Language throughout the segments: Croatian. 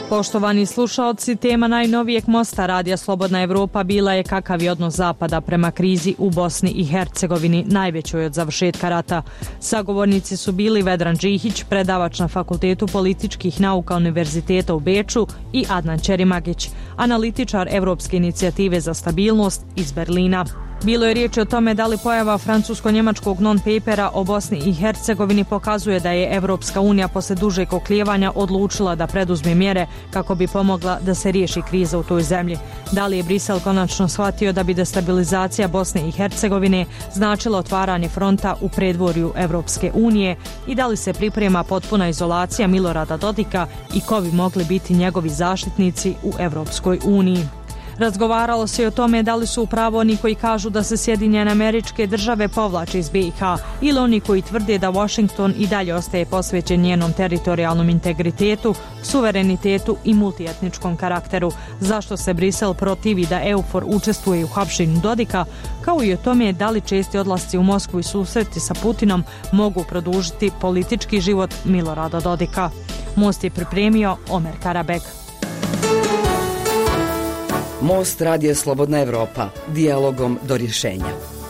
Poštovani slušaoci, tema najnovijeg mosta Radija Slobodna Evropa bila je kakav je odnos Zapada prema krizi u Bosni i Hercegovini, najvećoj od završetka rata. Sagovornici su bili Vedran Džihić, predavač na Fakultetu političkih nauka Univerziteta u Beču, i Adnan Ćerimagić, analitičar Evropske inicijative za stabilnost iz Berlina. Bilo je riječi o tome da li pojava francusko-njemačkog non-papera o Bosni i Hercegovini pokazuje da je Evropska unija posle dužeg oklijevanja odlučila da preduzme mjere kako bi pomogla da se riješi kriza u toj zemlji. Da li je Brisel konačno shvatio da bi destabilizacija Bosne i Hercegovine značila otvaranje fronta u predvorju Evropske unije i da li se priprema potpuna izolacija Milorada Dodika i ko bi mogli biti njegovi zaštitnici u Evropskoj uniji. Razgovaralo se i o tome da li su u pravu oni koji kažu da se Sjedinjene Američke Države povlače iz BiH ili oni koji tvrde da Washington i dalje ostaje posvećen njenom teritorijalnom integritetu, suverenitetu i multietničkom karakteru. Zašto se Brisel protivi da EUFOR učestvuje u hapšenju Dodika, kao i o tome da li česti odlasci u Moskvu i susreti sa Putinom mogu produžiti politički život Milorada Dodika. Most je pripremio Omer Karabek. Most Radija Slobodna Evropa, dijalogom do rješenja.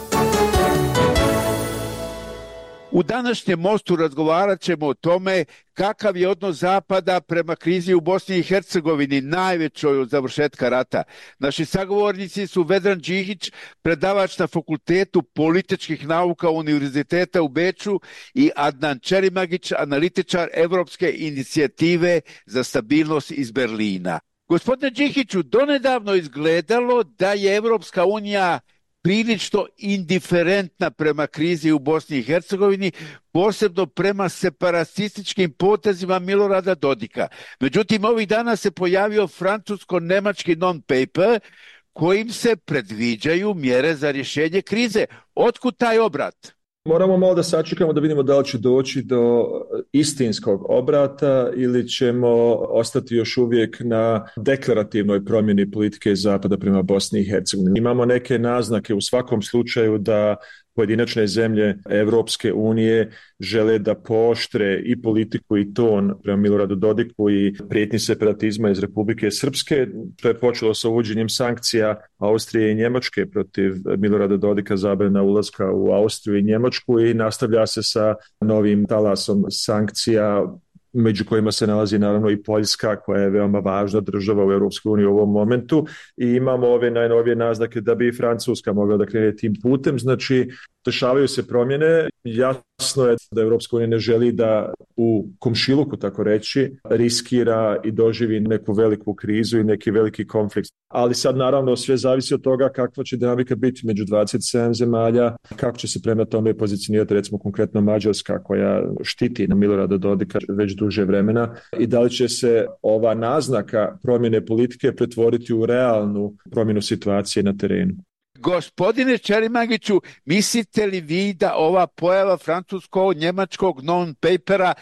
U današnjem mostu razgovarat ćemo o tome kakav je odnos Zapada prema krizi u Bosni i Hercegovini, najvećoj od završetka rata. Naši sagovornici su Vedran Džihić, predavač na Fakultetu političkih nauka Univerziteta u Beču, i Adnan Ćerimagić, analitičar Evropske inicijative za stabilnost iz Berlina. Gospodine Džihiću, donedavno izgledalo da je Evropska unija prilično indiferentna prema krizi u Bosni i Hercegovini, posebno prema separatističkim potezima Milorada Dodika. Međutim, ovih dana se pojavio francusko-nemački non-paper kojim se predviđaju mjere za rješenje krize. Otkud taj obrat? Moramo malo da sačekamo da vidimo da li će doći do istinskog obrata ili ćemo ostati još uvijek na deklarativnoj promjeni politike Zapada prema Bosni i Hercegovini. Imamo neke naznake u svakom slučaju da pojedinačne zemlje Evropske unije žele da pooštre i politiku i ton prema Miloradu Dodiku i prijetnji separatizma iz Republike Srpske. To je počelo sa uvođenjem sankcija Austrije i Njemačke protiv Milorada Dodika, zabrana ulaska u Austriju i Njemačku, i nastavlja se sa novim talasom sankcija, među kojima se nalazi naravno i Poljska, koja je veoma važna država u Europskoj uniji u ovom momentu, i imamo ove najnovije naznake da bi i Francuska mogla da krene tim putem. Znači, dešavaju se promjene. Jasno je da Europska unija ne želi da u komšiluku, tako reći, riskira i doživi neku veliku krizu i neki veliki konflikt. Ali sad naravno sve zavisi od toga kakva će dinamika biti među 27 zemalja, kako će se prema tome pozicionirati recimo konkretno Mađarska, koja štiti na Milorada Dodika već duže vremena, i da li će se ova naznaka promjene politike pretvoriti u realnu promjenu situacije na terenu. Gospodine Ćerimagiću, mislite li vi da ova pojava francusko-njemačkog non-papera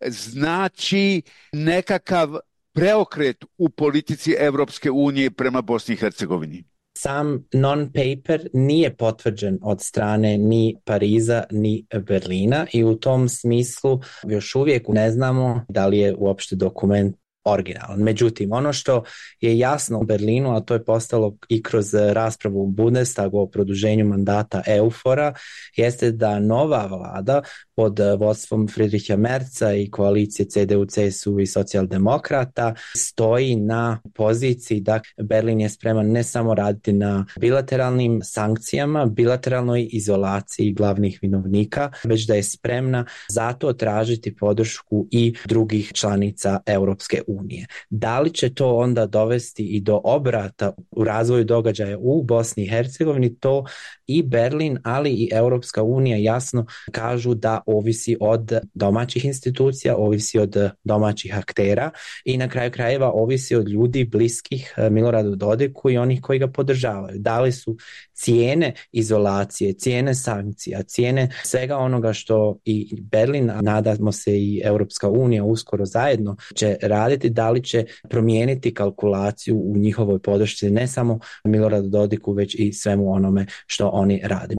znači nekakav preokret u politici Evropske unije prema Bosni i Hercegovini? Sam non-paper nije potvrđen od strane ni Pariza ni Berlina i u tom smislu još uvijek ne znamo da li je uopšte dokument originalan. Međutim, ono što je jasno u Berlinu, a to je postalo i kroz raspravu u Bundestagu o produženju mandata EUFOR-a, jeste da nova vlada pod vodstvom Friedricha Merza i koalicije CDU, CSU i socijaldemokrata stoji na poziciji da Berlin je spreman ne samo raditi na bilateralnim sankcijama, bilateralnoj izolaciji glavnih vinovnika, već da je spremna zato tražiti podršku i drugih članica Europske unije. Da li će to onda dovesti i do obrata u razvoju događaja u Bosni i Hercegovini, to i Berlin, ali i Europska unija jasno kažu da ovisi od domaćih institucija, ovisi od domaćih aktera i na kraju krajeva ovisi od ljudi bliskih Miloradu Dodiku i onih koji ga podržavaju. Da li su cijene izolacije, cijene sankcija, cijene svega onoga što i Berlin, a nadamo se i Europska unija uskoro zajedno će raditi, da li će promijeniti kalkulaciju u njihovoj podršci ne samo Miloradu Dodiku, već i svemu onome što oni rade.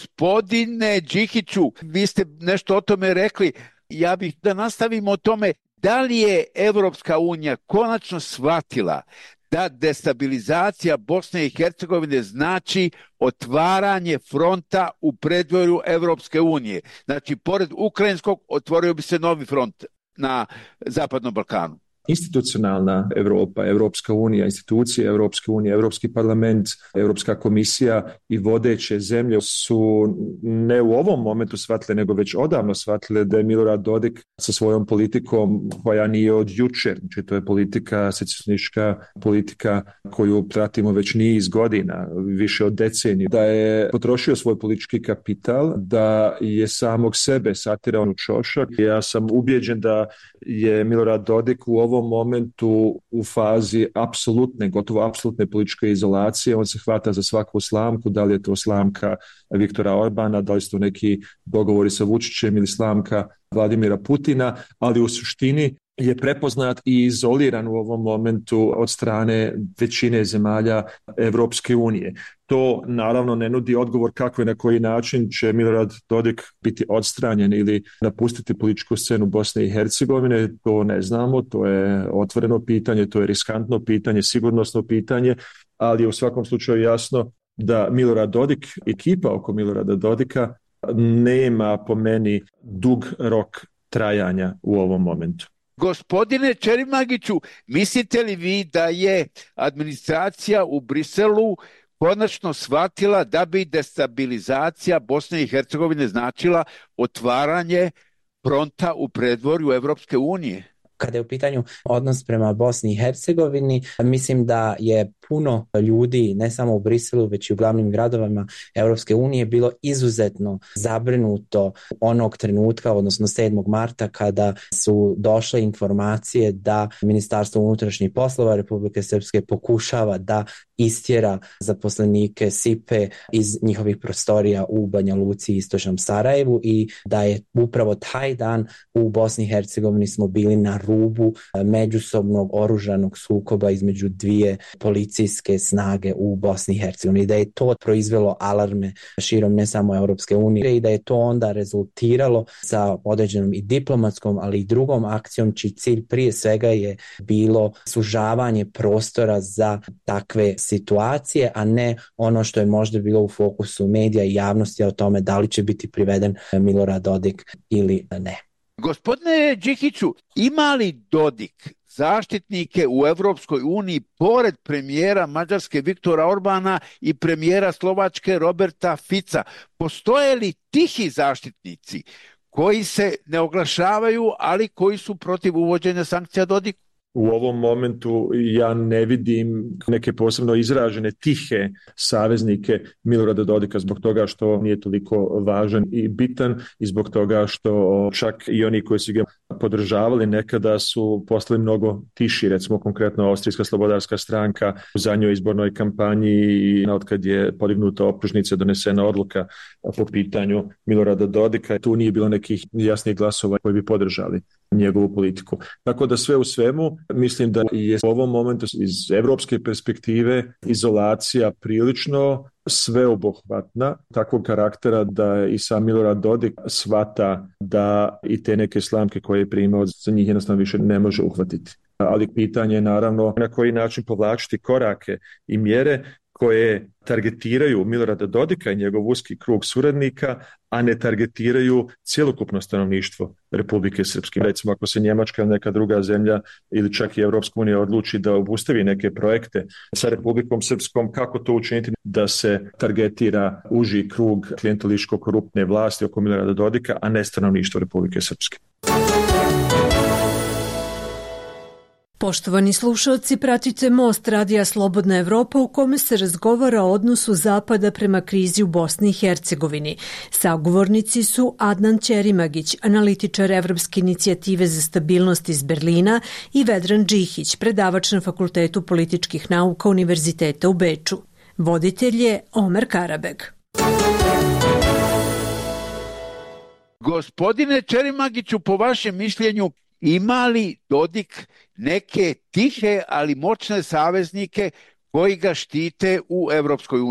Gospodine Džihiću, vi ste nešto o tome rekli. Ja bih da nastavimo o tome. Da li je Evropska unija konačno shvatila da destabilizacija Bosne i Hercegovine znači otvaranje fronta u predvorju Evropske unije? Znači, pored ukrajinskog otvorio bi se novi front na Zapadnom Balkanu. Institucionalna Europa, Europska unija, institucije Europske unije, Europski parlament, Europska komisija i vodeće zemlje su ne u ovom momentu shvatile, nego već odavno shvatile da je Milorad Dodik sa svojom politikom koja nije od jučer, znači to je politika, secesionistička politika koju pratimo već niz godina, više od decenije, da je potrošio svoj politički kapital, da je samog sebe satirao u čošak. Ja sam ubijeđen da je Milorad Dodik u ovom momentu u fazi gotovo apsolutne političke izolacije. On se hvata za svaku slamku, da li je to slamka Viktora Orbana, da li su to neki dogovori sa Vučićem ili slamka Vladimira Putina, ali u suštini je prepoznat i izoliran u ovom momentu od strane većine zemalja Evropske unije. To naravno ne nudi odgovor kako i na koji način će Milorad Dodik biti odstranjen ili napustiti političku scenu Bosne i Hercegovine. To ne znamo, to je otvoreno pitanje, to je riskantno pitanje, sigurnosno pitanje, ali je u svakom slučaju jasno da Milorad Dodik, ekipa oko Milorada Dodika nema po meni dug rok trajanja u ovom momentu. Gospodine Čerimagiću, mislite li vi da je administracija u Briselu konačno shvatila da bi destabilizacija Bosne i Hercegovine značila otvaranje fronta u predvorju Evropske unije? Kada je u pitanju odnos prema Bosni i Hercegovini, mislim da je puno ljudi, ne samo u Briselu, već i u glavnim gradovima Europske unije, bilo izuzetno zabrinuto onog trenutka, odnosno 7. marta, kada su došle informacije da Ministarstvo unutrašnjih poslova Republike Srpske pokušava da istjera zaposlenike SIPE iz njihovih prostorija u Banja Luci i istočnom Sarajevu i da je upravo taj dan u Bosni i Hercegovini smo bili na rubu međusobnog oružanog sukoba između dvije policijske snage u Bosni i Hercegovini. Da je to proizvelo alarme širom ne samo Europske unije i da je to onda rezultiralo sa određenom i diplomatskom, ali i drugom akcijom čiji cilj prije svega je bilo sužavanje prostora za takve situacije, a ne ono što je možda bilo u fokusu medija i javnosti o tome da li će biti priveden Milorad Dodik ili ne. Gospodine Đikiću, ima li Dodik zaštitnike u Evropskoj uniji pored premijera Mađarske Viktora Orbana i premijera Slovačke Roberta Fica? Postoje li tihi zaštitnici koji se ne oglašavaju, ali koji su protiv uvođenja sankcija Dodiku? U ovom momentu ja ne vidim neke posebno izražene tihe saveznike Milorada Dodika zbog toga što nije toliko važan i bitan i zbog toga što čak i oni koji su ga podržavali nekada su postali mnogo tiši, recimo konkretno Austrijska slobodarska stranka u zadnjoj izbornoj kampanji i otkad je podignuta optužnica, donesena odluka po pitanju Milorada Dodika, tu nije bilo nekih jasnih glasova koji bi podržali njegovu politiku. Tako da sve u svemu mislim da je u ovom momentu iz evropske perspektive izolacija prilično sveobuhvatna, takvog karaktera da i sam Milorad Dodik shvata da i te neke slamke koje je primao za njih jednostavno više ne može uhvatiti. Ali pitanje je naravno na koji način povlačiti korake i mjere koje targetiraju Milorada Dodika i njegov uski krug suradnika, a ne targetiraju cjelokupno stanovništvo Republike Srpske. Recimo ako se Njemačka ili neka druga zemlja ili čak i Evropska unija odluči da obustavi neke projekte sa Republikom Srpskom, kako to učiniti da se targetira uži krug klijentelističko-koruptne vlasti oko Milorada Dodika, a ne stanovništvo Republike Srpske. Poštovani slušalci, pratite Most Radija Slobodna Evropa u kome se razgovara o odnosu Zapada prema krizi u Bosni i Hercegovini. Sagovornici su Adnan Ćerimagić, analitičar Evropske inicijative za stabilnost iz Berlina, i Vedran Džihić, predavač na Fakultetu političkih nauka Univerziteta u Beču. Voditelj je Omer Karabeg. Gospodine Ćerimagiću, po vašem mišljenju, ima li Dodik neke tihe, ali moćne saveznike koji ga štite u Evropskoj uniji?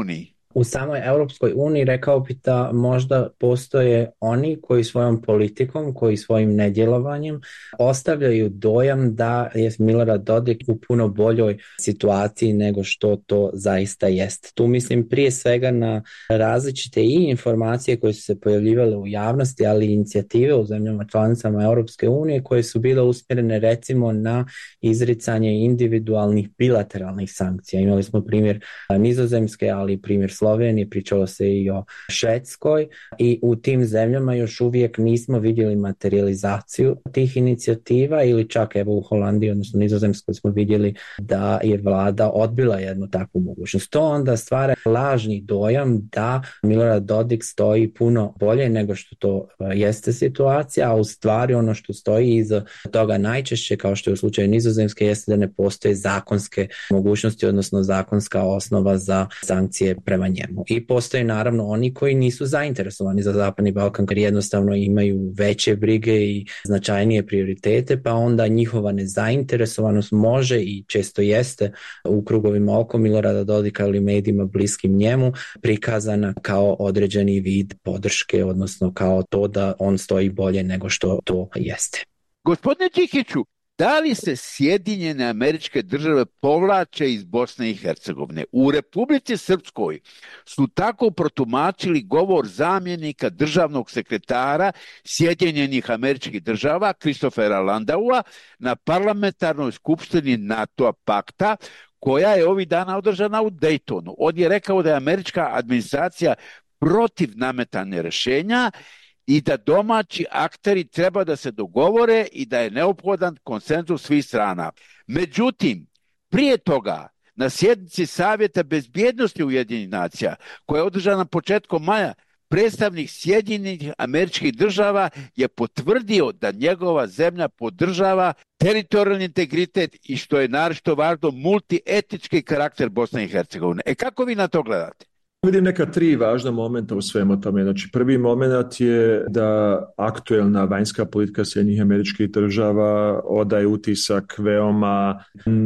U samoj Europskoj uniji rekao bi da možda postoje oni koji svojom politikom, koji svojim nedjelovanjem ostavljaju dojam da je Milorad Dodik u puno boljoj situaciji nego što to zaista jest. Tu mislim prije svega na različite i informacije koje su se pojavljivale u javnosti, ali i inicijative u zemljama članicama Europske unije koje su bile usmjerene recimo na izricanje individualnih bilateralnih sankcija. Imali smo primjer Nizozemske, ali i primjer Slovenije, pričalo se i o Švedskoj i u tim zemljama još uvijek nismo vidjeli materializaciju tih inicijativa ili čak evo u Holandiji, odnosno Nizozemskoj smo vidjeli da je vlada odbila jednu takvu mogućnost. To onda stvara lažni dojam da Milorad Dodik stoji puno bolje nego što to jeste situacija, a u stvari ono što stoji iza toga najčešće, kao što je u slučaju Nizozemske, jeste da ne postoje zakonske mogućnosti, odnosno zakonska osnova za sankcije prema njemu. I postoje naravno oni koji nisu zainteresovani za Zapadni Balkan, jer jednostavno imaju veće brige i značajnije prioritete, pa onda njihova nezainteresovanost može i često jeste u krugovima oko Milorada Dodika ili medijima bliskim njemu prikazana kao određeni vid podrške, odnosno kao to da on stoji bolje nego što to jeste. Gospodine Đikiću, da li se Sjedinjene Američke Države povlače iz Bosne i Hercegovine? U Republici Srpskoj su tako protumačili govor zamjenika državnog sekretara Sjedinjenih Američkih Država Kristofera Landaua na parlamentarnoj skupštini NATO pakta koja je ovih dana održana u Daytonu. On je rekao da je američka administracija protiv nametanja rješenja i da domaći akteri treba da se dogovore i da je neophodan konsenzus svih strana. Međutim, prije toga, na sjednici Savjeta bezbjednosti Ujedinjenih nacija, koja je održana početkom maja, predstavnik Sjedinjenih Američkih Država je potvrdio da njegova zemlja podržava teritorijalni integritet i, što je naročito važno, multietnički karakter Bosne i Hercegovine. Kako vi na to gledate? Vidim neka tri važna momenta u svemu tome. Znači, prvi moment je da aktuelna vanjska politika Sjedinjenih Američkih Država odaje utisak veoma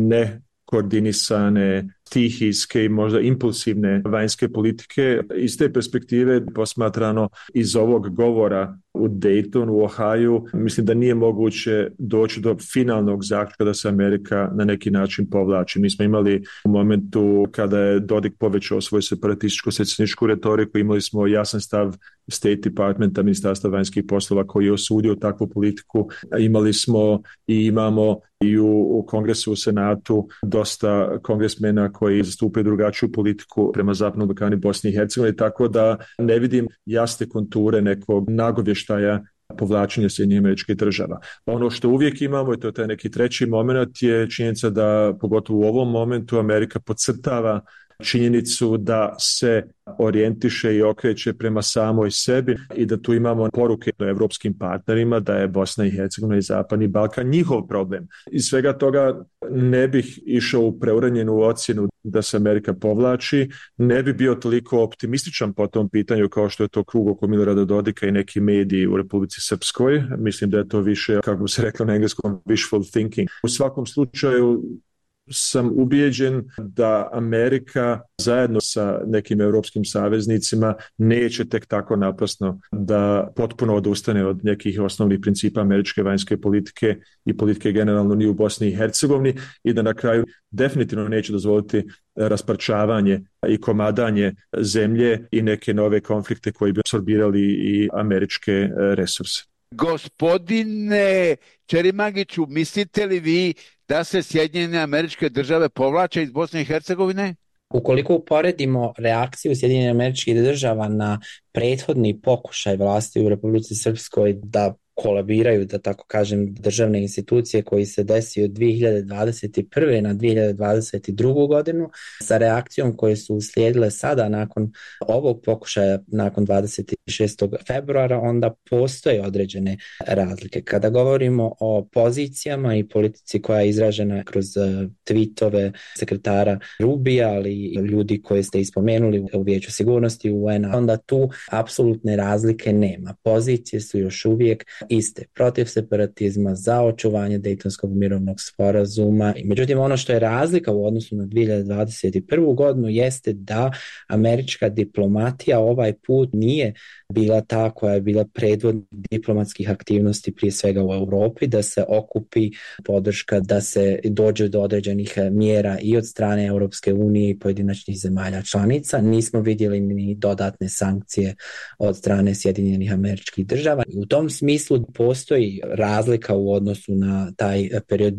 nekoordinisane, stihijske i možda impulsivne vanjske politike. Iz te perspektive posmatrano iz ovog govora u Daytonu, u Ohaju, mislim da nije moguće doći do finalnog zaključka da se Amerika na neki način povlači. Mi smo imali u momentu kada je Dodik povećao svoju separatističko-secesionističku retoriku, imali smo jasan stav State Departmenta, Ministarstva vanjskih poslova koji je osudio takvu politiku. Imali smo i imamo i u Kongresu, u Senatu dosta kongresmena koji zastupaju drugačiju politiku prema Zapadnom Balkanu i Bosni i Hercegovini, tako da ne vidim jasne konture nekog nagovještaja povlačenja Sjedinjenih Američkih Država. Ono što uvijek imamo, i to je taj neki treći moment, je činjenica da pogotovo u ovom momentu Amerika podcrtava činjenicu da se orijentiše i okreće prema samoj sebi i da tu imamo poruke evropskim partnerima da je Bosna i Hercegovina i Zapadni Balkan njihov problem. Iz svega toga ne bih išao u preuranjenu ocjenu da se Amerika povlači, ne bi bio toliko optimističan po tom pitanju kao što je to krug oko Milorada Dodika i neki mediji u Republici Srpskoj. Mislim da je to više, kako bi se reklo na engleskom, wishful thinking. U svakom slučaju sam ubijeđen da Amerika zajedno sa nekim europskim saveznicima neće tek tako naprasno da potpuno odustane od nekih osnovnih principa američke vanjske politike i politike generalno ni u Bosni i Hercegovini i da na kraju definitivno neće dozvoliti rasparčavanje i komadanje zemlje i neke nove konflikte koji bi apsorbirali i američke resurse. Gospodine Čerimagiću, mislite li vi da se Sjedinjene Američke Države povlače iz Bosne i Hercegovine? Ukoliko uporedimo reakciju Sjedinjenih Američkih Država na prethodni pokušaj vlasti u Republici Srpskoj da kolabiraju, da tako kažem, državne institucije koji se desio od 2021. na 2022. godinu sa reakcijom koje su uslijedile sada nakon ovog pokušaja, nakon 26. februara, onda postoje određene razlike. Kada govorimo o pozicijama i politici koja je izražena kroz tweetove sekretara Rubija, ali i ljudi koje ste ispomenuli u Vijeću sigurnosti UN-a, onda tu apsolutne razlike nema. Pozicije su još uvijek iste, protiv separatizma, za očuvanje Dejtonskog mirovnog sporazuma. Međutim, ono što je razlika u odnosu na 2021. godinu jeste da američka diplomatija ovaj put nije bila ta koja je bila predvodnik diplomatskih aktivnosti prije svega u Europi, da se okupi podrška, da se dođe do određenih mjera i od strane Europske unije i pojedinačnih zemalja članica. Nismo vidjeli ni dodatne sankcije od strane Sjedinjenih Američkih Država. U tom smislu postoji razlika u odnosu na taj period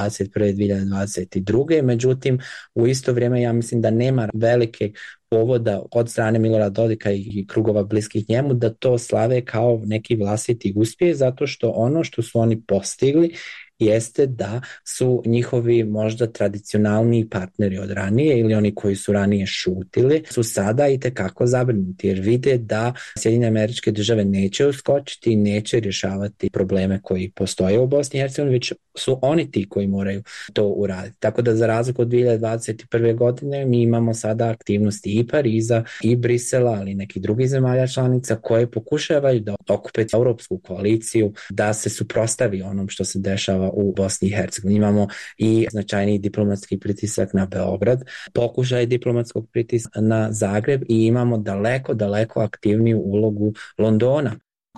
2021-2022. Međutim, u isto vrijeme ja mislim da nema velike povoda od strane Milorada Dodika i krugova bliskih njemu da to slave kao neki vlastiti uspjeh, zato što ono što su oni postigli jeste da su njihovi možda tradicionalni partneri od ranije ili oni koji su ranije šutili su sada itekako zabrinuti jer vide da Sjedinjene Američke Države neće uskočiti i neće rješavati probleme koji postoje u Bosni i Hercegovini, već su oni ti koji moraju to uraditi. Tako da za razliku od 2021. godine mi imamo sada aktivnosti i Pariza i Brisela, ali i nekih drugih zemalja članica koje pokušavaju da okupe europsku koaliciju, da se suprotstavi onom što se dešava u Bosni i Hercegovini. Imamo i značajni diplomatski pritisak na Beograd, pokušaj diplomatskog pritiska na Zagreb i imamo daleko aktivniju ulogu Londona.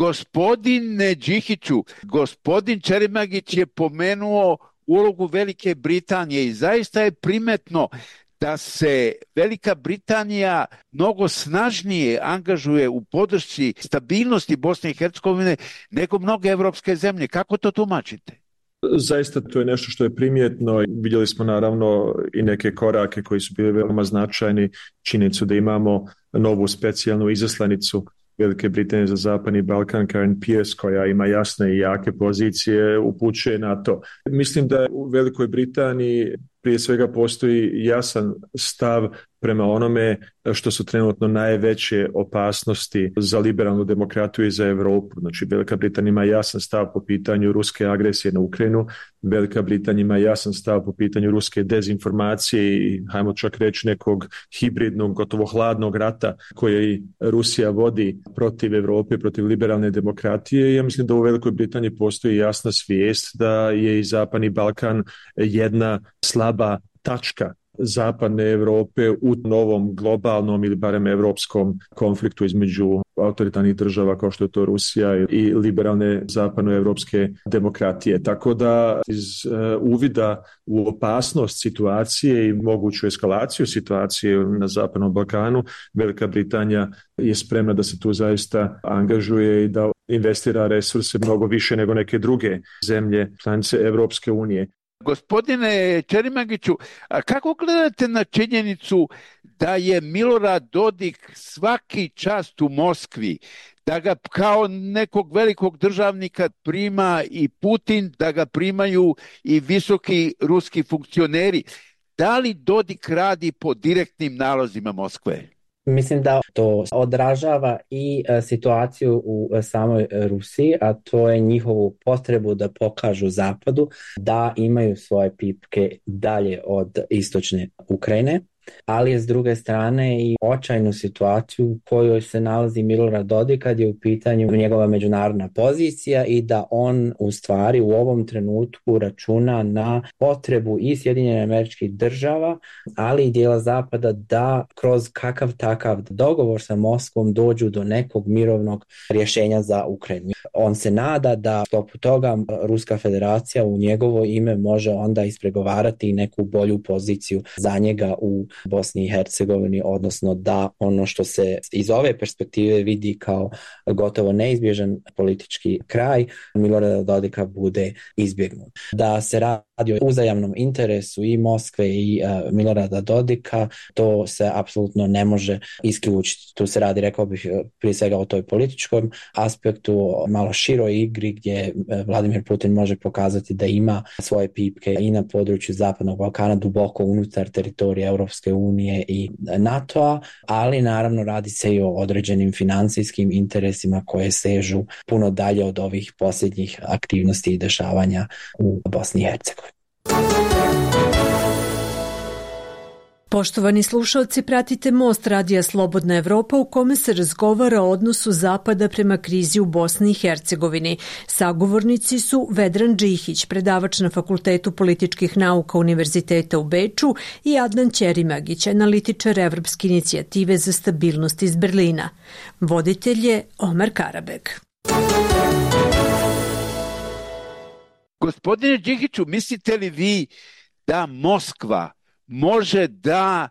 Gospodine Đikiću, gospodin Čerimagić je pomenuo ulogu Velike Britanije i zaista je primetno da se Velika Britanija mnogo snažnije angažuje u podršci stabilnosti Bosne i Hercegovine nego mnoge evropske zemlje. Kako to tumačite? Zaista to je nešto što je primjetno. Vidjeli smo naravno i neke korake koji su bili veoma značajni. Činjenicu da imamo novu specijalnu izaslanicu Velike Britanije za Zapadni Balkan, Karen Pierce, koja ima jasne i jake pozicije, upućuje na to. Mislim da u Velikoj Britaniji prije svega postoji jasan stav prema onome što su trenutno najveće opasnosti za liberalnu demokratiju i za Europu. Znači, Velika Britanija ima jasan stav po pitanju ruske agresije na Ukrajinu, Velika Britanija ima jasan stav po pitanju ruske dezinformacije i, hajmo čak reći, nekog hibridnog, gotovo hladnog rata koji Rusija vodi protiv Europe, protiv liberalne demokratije. Ja mislim da u Velikoj Britaniji postoji jasna svijest da je i Zapadni Balkan jedna slaba tačka Zapadne Europe u novom globalnom ili barem europskom konfliktu između autoritarnih država kao što je to Rusija i liberalne zapadnoevropske demokratije. Tako da iz uvida u opasnost situacije i moguću eskalaciju situacije na Zapadnom Balkanu, Velika Britanija je spremna da se tu zaista angažuje i da investira resurse mnogo više nego neke druge zemlje članice Europske unije. Gospodine Čerimagiću, a kako gledate na činjenicu da je Milorad Dodik svaki čast u Moskvi, da ga kao nekog velikog državnika prima i Putin, da ga primaju i visoki ruski funkcioneri? Da li Dodik radi po direktnim nalozima Moskve? Mislim da to odražava i situaciju u samoj Rusiji, a to je njihovu potrebu da pokažu Zapadu da imaju svoje pipke dalje od istočne Ukrajine, ali je s druge strane i očajnu situaciju u kojoj se nalazi Milorad Dodik kad je u pitanju njegova međunarodna pozicija i da on u stvari u ovom trenutku računa na potrebu i Sjedinjenih Američkih Država, ali i dijela Zapada da kroz kakav takav dogovor sa Moskvom dođu do nekog mirovnog rješenja za Ukrajinu. On se nada da sklopu toga Ruska federacija u njegovo ime može onda ispregovarati neku bolju poziciju za njega u Bosni i Hercegovini, odnosno da ono što se iz ove perspektive vidi kao gotovo neizbježan politički kraj Milorada Dodika bude izbjegnut. Da se radi o uzajamnom interesu i Moskve i Milorada Dodika, to se apsolutno ne može isključiti. Tu se radi, rekao bih, prije svega o toj političkom aspektu, malo široj igri gdje Vladimir Putin može pokazati da ima svoje pipke i na području Zapadnog Balkana, duboko unutar teritorija Europske unije i NATO-a, ali naravno radi se i o određenim financijskim interesima koje sežu puno dalje od ovih posljednjih aktivnosti i dešavanja u Bosni i Hercegovini. Poštovani slušalci, pratite Most radija Slobodna Evropa u kome se razgovara o odnosu Zapada prema krizi u Bosni i Hercegovini. Sagovornici su Vedran Džihić, predavač na Fakultetu političkih nauka Univerziteta u Beču, i Adnan Ćerimagić, analitičar Evropske inicijative za stabilnost iz Berlina. Voditelj je Omer Karabeg. Gospodine Džihiću, mislite li vi da Moskva može da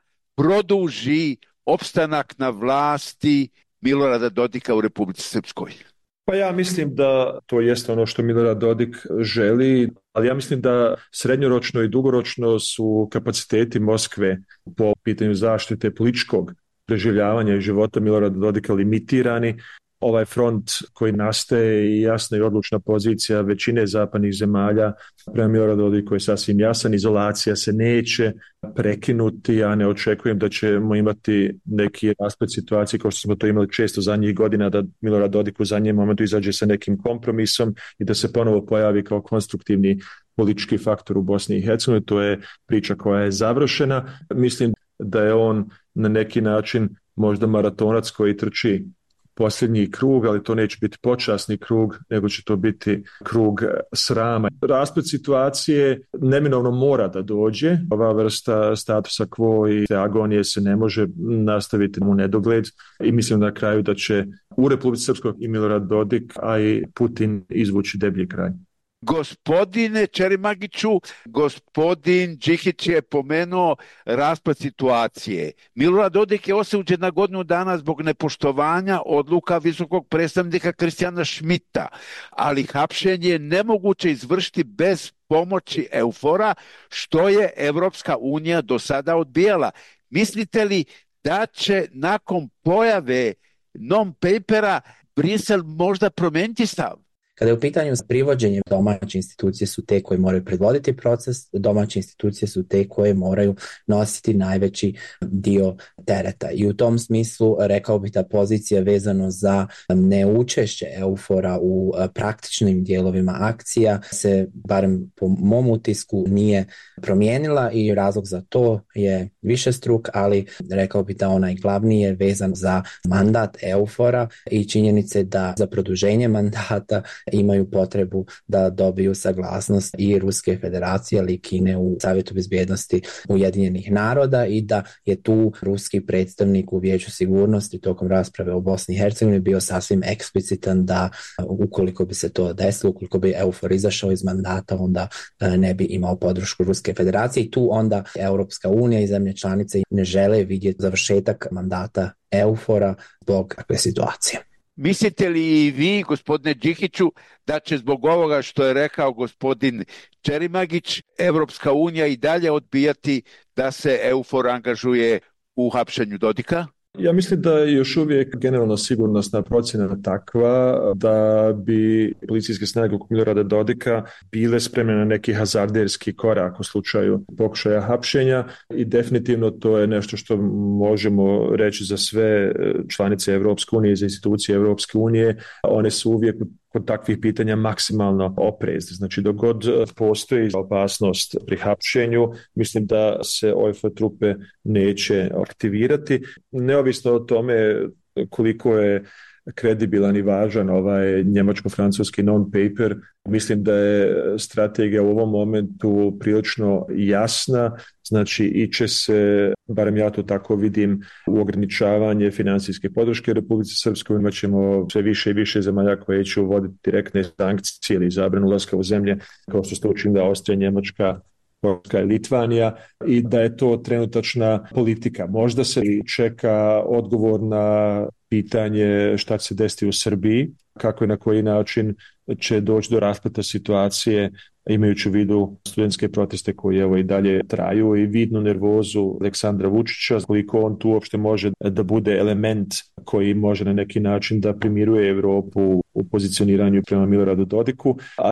produži opstanak na vlasti Milorada Dodika u Republici Srpskoj? Pa ja mislim da to jeste ono što Milorad Dodik želi, ali ja mislim da srednjoročno i dugoročno su kapaciteti Moskve po pitanju zaštite političkog preživljavanja i života Milorada Dodika limitirani. Ovaj front koji nastaje i jasna i odlučna pozicija većine zapadnih zemalja prema Miloradu Dodiku je sasvim jasan. Izolacija se neće prekinuti. Ja ne očekujem da ćemo imati neki rasplet situacije kao što smo to imali često zadnjih godina, da Milorad Dodik u zadnjem momentu izađe sa nekim kompromisom i da se ponovo pojavi kao konstruktivni politički faktor u Bosni i Hercegovini. To je priča koja je završena. Mislim da je on na neki način možda maratonac koji trči posljednji krug, ali to neće biti počasni krug, nego će to biti krug srama. Rasplet situacije neminovno mora da dođe. Ova vrsta statusa quo i te agonije se ne može nastaviti u nedogled i mislim na kraju da će u Republici Srpskoj i Milorad Dodik, a i Putin izvući deblji kraj. Gospodine Ćerimagiću, gospodin Džihić je pomenuo raspad situacije. Milorad Dodik je osuđen na godinu dana zbog nepoštovanja odluka visokog predstavnika Kristijana Šmita, ali hapšenje je nemoguće izvršiti bez pomoći EUFOR-a, što je Evropska unija do sada odbijala. Mislite li da će nakon pojave non-papera Brisel možda promijeniti stav? Kada je u pitanju privođenje, domaće institucije su te koje moraju predvoditi proces, domaće institucije su te koje moraju nositi najveći dio tereta. I u tom smislu rekao bih da pozicija vezano za neučešće EUFOR-a u praktičnim dijelovima akcija se, barem po mom utisku, nije promijenila i razlog za to je višestruk, ali rekao bih da onaj glavni je vezan za mandat EUFOR-a i činjenice da za produženje mandata imaju potrebu da dobiju saglasnost i Ruske federacije, ali i Kine u Savjetu bezbjednosti Ujedinjenih naroda i da je tu ruski predstavnik u Vijeću sigurnosti tokom rasprave o Bosni i Hercegovini bio sasvim eksplicitan da ukoliko bi se to desilo, ukoliko bi EUFOR izašao iz mandata, onda ne bi imao podršku Ruske federacije i tu onda Europska unija i zemlje članice ne žele vidjeti završetak mandata EUFOR-a zbog takve situacije. Mislite li i vi, gospodine Džihiću, da će zbog ovoga što je rekao gospodin Ćerimagić, Evropska unija i dalje odbijati da se EUFOR angažuje u hapšenju Dodika? Ja mislim da je još uvijek generalno sigurnosna procjena takva da bi policijske snage oko Milorada Dodika bile spremne na neki hazarderski korak u slučaju pokušaja hapšenja i definitivno to je nešto što možemo reći za sve članice Evropske unije i za institucije Evropske unije. One su uvijek kod takvih pitanja maksimalno oprezni. Znači, dok god postoji opasnost pri hapšenju, mislim da se OFA trupe neće aktivirati. Neovisno o tome koliko je kredibilan i važan ovaj njemačko-francuski non-paper, mislim da je strategija u ovom momentu prilično jasna, znači iće se, barem ja to tako vidim, u ograničavanje financijske podrške Republici Srpskoj. Imat ćemo sve više i više zemalja koje će uvoditi direktne sankcije ili zabranu ulaska u zemlje, kao što ste učinila Austrija, Njemačka, Poljska i Litvanija, i da je to trenutačna politika. Možda se čeka odgovor na pitanje šta će se desiti u Srbiji, kako i na koji način će doći do raspleta situacije, imajući u vidu studentske proteste koji evo i dalje traju i vidnu nervozu Aleksandra Vučića, koliko on tu uopšte može da bude element koji može na neki način da primiruje Evropu u pozicioniranju prema Miloradu Dodiku. A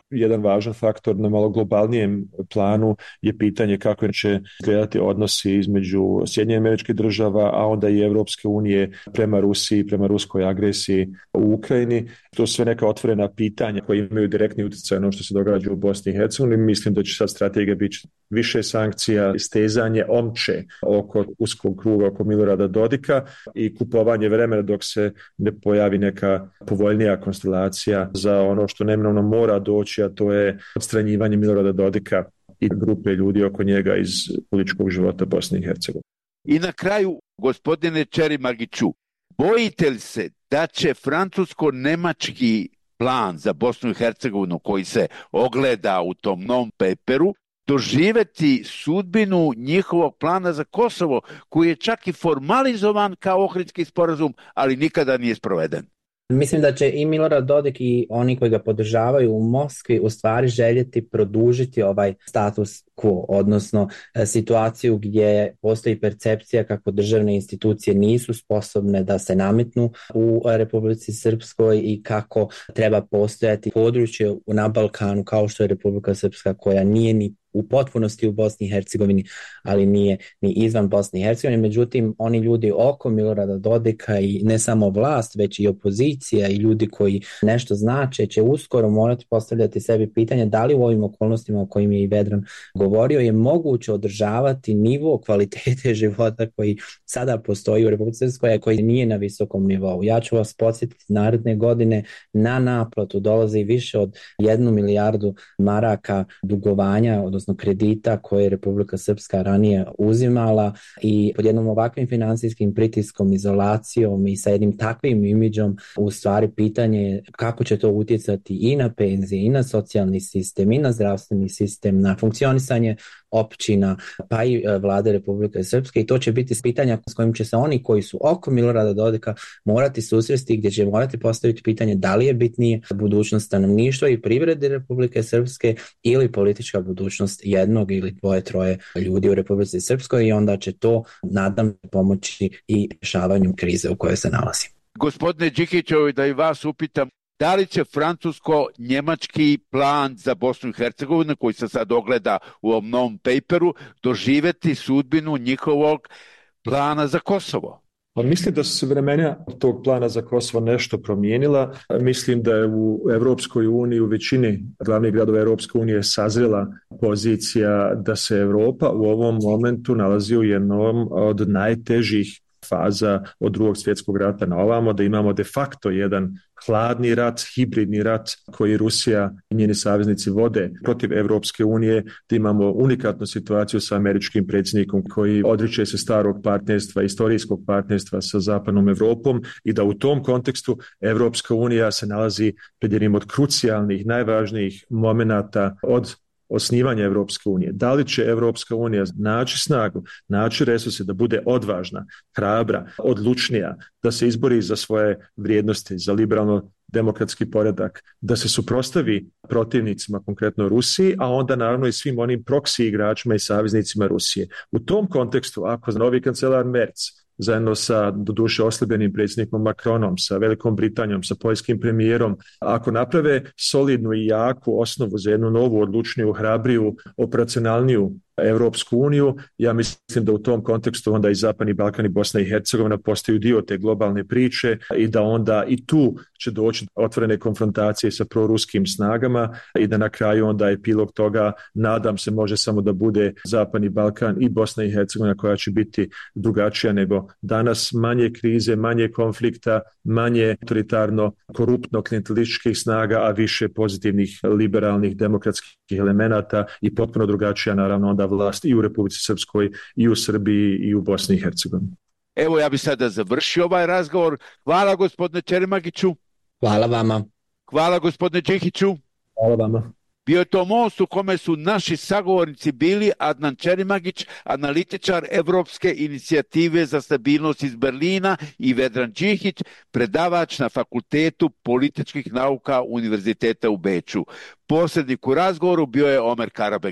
jedan važan faktor na malo globalnijem planu je pitanje kako će izgledati odnosi između Sjedinjenih Američkih Država, a onda i Europske unije prema Rusiji, prema ruskoj agresiji u Ukrajini. To su sve neka otvorena pitanja koje imaju direktni utjecaj na ono što se događa u Bosni i Hercegovini. Mislim da će sad strategija biti više sankcija, stezanje omče oko uskog kruga oko Milorada Dodika i kupovanje vremena dok se ne pojavi neka povoljnija konstelacija za ono što neminovno mora doći, a to je odstranjivanje Milorada Dodika i grupe ljudi oko njega iz političkog života Bosne i Hercegovine. I na kraju, gospodine Čerimagiću, bojite li se da će francusko-nemački plan za Bosnu i Hercegovinu koji se ogleda u tom non-paperu doživjeti sudbinu njihovog plana za Kosovo, koji je čak i formalizovan kao Ohridski sporazum, ali nikada nije sproveden? Mislim da će i Milorad Dodik i oni koji ga podržavaju u Moskvi u stvari željeti produžiti ovaj status quo, odnosno situaciju gdje postoji percepcija kako državne institucije nisu sposobne da se nametnu u Republici Srpskoj i kako treba postojati područje na Balkanu kao što je Republika Srpska, koja nije ni u potpunosti u Bosni i Hercegovini, ali nije ni izvan Bosne i Hercegovine. Međutim, oni ljudi oko Milorada Dodika i ne samo vlast, već i opozicija i ljudi koji nešto znače će uskoro morati postavljati sebi pitanje da li u ovim okolnostima o kojim je i Vedran govorio je moguće održavati nivo kvalitete života koji sada postoji u Republici Srpskoj, a koji nije na visokom nivou. Ja ću vas podsjetiti, naredne godine na naplatu dolazi više od 1 milijardu maraka dugovanja, odnosno kredita koje je Republika Srpska ranije uzimala, i pod jednom ovakvim finansijskim pritiskom, izolacijom i sa jednim takvim imidžom u stvari pitanje je kako će to utjecati i na penzije, i na socijalni sistem, i na zdravstveni sistem, na funkcionisanje općina, pa i vlade Republike Srpske, i to će biti pitanja s kojim će se oni koji su oko Milorada Dodika morati susresti, gdje će morati postaviti pitanje da li je bitnije budućnost stanovništva i privrede Republike Srpske ili politička budućnost jednog ili dvoje, troje ljudi u Republici Srpskoj, i onda će to, nadam, pomoći i rješavanju krize u kojoj se nalazi. Gospodine Đikićevi, da i vas upitam, da li će francusko-njemački plan za Bosnu i Hercegovinu, koji se sad ogleda u ovom novom paperu, doživjeti sudbinu njihovog plana za Kosovo? Pa mislim da su se vremena tog plana za Kosovo nešto promijenila. Mislim da je u Europskoj uniji, u većini glavnih gradova Europske unije sazrela pozicija da se Europa u ovom momentu nalazi u jednom od najtežih faza od Drugog svjetskog rata na ovamo, da imamo de facto jedan hladni rat, hibridni rat koji Rusija i njeni saveznici vode protiv Europske unije, da imamo unikatnu situaciju sa američkim predsjednikom koji odriče se starog partnerstva, istorijskog partnerstva sa zapadnom Europom, i da u tom kontekstu Europska unija se nalazi pred jednim od krucijalnih, najvažnijih momenata od osnivanja Europske unije. Da li će Europska unija naći snagu, naći resurse da bude odvažna, hrabra, odlučnija, da se izbori za svoje vrijednosti, za liberalno demokratski poredak, da se suprotstavi protivnicima, konkretno Rusiji, a onda naravno i svim onim proksi igračima i saveznicima Rusije. U tom kontekstu, ako novi kancelar Merz zajedno sa doduše oslabljenim predsjednikom Macronom, sa Velikom Britanijom, sa poljskim premijerom, ako naprave solidnu i jaku osnovu za jednu novu, odlučniju, hrabriju, operacionalniju Europsku uniju, ja mislim da u tom kontekstu onda i Zapadni Balkan i Bosna i Hercegovina postaju dio te globalne priče i da onda i tu će doći otvorene konfrontacije sa proruskim snagama i da na kraju onda epilog toga, nadam se, može samo da bude Zapadni Balkan i Bosna i Hercegovina koja će biti drugačija nego danas, manje krize, manje konflikta, manje autoritarno, koruptno, klijentelističkih snaga, a više pozitivnih, liberalnih, demokratskih elemenata i potpuno drugačija naravno onda vlast i u Republici Srpskoj, i u Srbiji, i u Bosni i Hercegovini. Evo, ja bih sada završio ovaj razgovor. Hvala gospodine Čerimagiću. Hvala vama. Hvala gospodine Đikiću. Hvala vama. Bio je to most u kome su naši sagovornici bili Adnan Čerimagić, analitičar Evropske inicijative za stabilnost iz Berlina, i Vedran Đikić, predavač na Fakultetu političkih nauka Univerziteta u Beču. Posrednik u razgovoru bio je Omer Karabeg.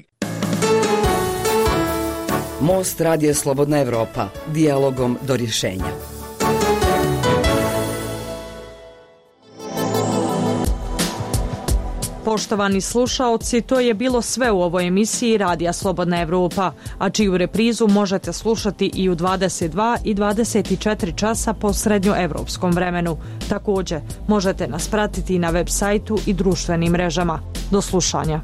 Most Radio Slobodna Evropa, dijalogom do rješenja. Poštovani slušaoci, to je bilo sve u ovoj emisiji Radija Slobodna Evropa, a čiju reprizu možete slušati i u 22 i 24 časa po srednjoevropskom vremenu. Također, možete nas pratiti na web sajtu i društvenim mrežama. Do slušanja.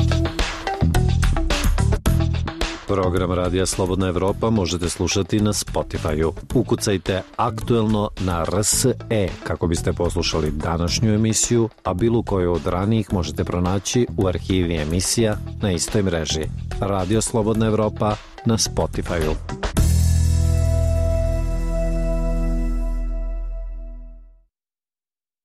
Program Radija Slobodna Evropa možete slušati na Spotify-u. Ukucajte Aktuelno na RSE kako biste poslušali današnju emisiju, a bilo koju od ranijih možete pronaći u arhivi emisija na istoj mreži. Radio Slobodna Evropa na Spotify-u.